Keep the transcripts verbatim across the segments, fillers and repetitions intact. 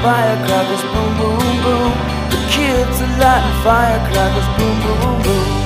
firecrackers, boom, boom, boom. The kids are lighting firecrackers, boom, boom, boom.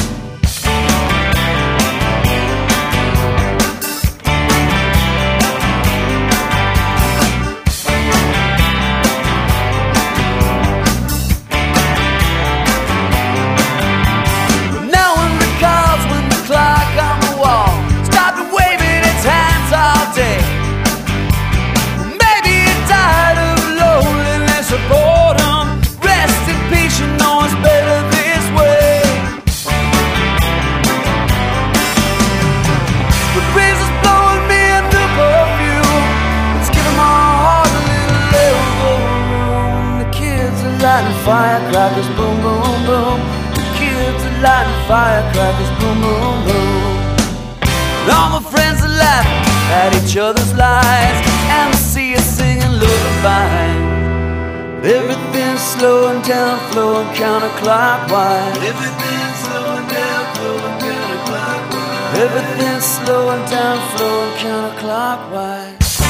Lighting firecrackers, boom, boom, boom. The kids are lighting firecrackers, boom, boom, boom. All my friends are laughing at each other's lies, and I see us singing lullaby. Everything's slowing down, flowing counterclockwise. Everything's slowing down, flowing counterclockwise. Everything's slowing down, flowing counterclockwise.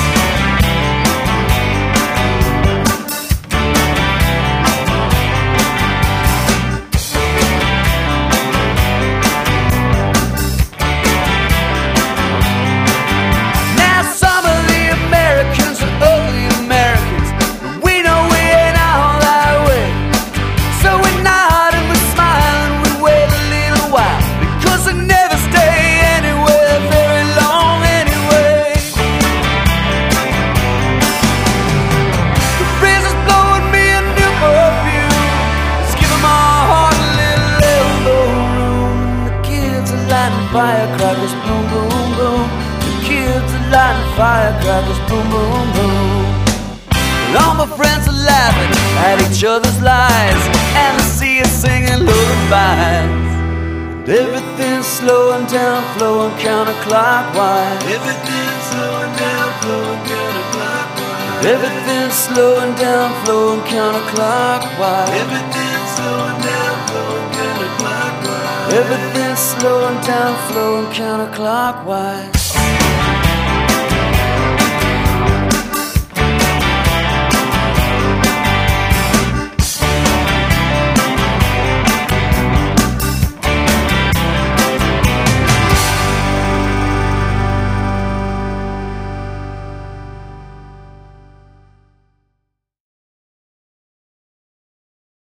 Firecrackers, boom, boom, boom. The kids are lighting firecrackers, boom, boom, boom. And all my friends are laughing at each other's lies, and I see us singing lullabies. And everything's slowing down, flowing counterclockwise. Everything's slowing down, flowing counterclockwise. Everything's slowing down, flowing counterclockwise. Everything's slowing down, flowing counterclockwise. Everything's slowing down, flowing counterclockwise.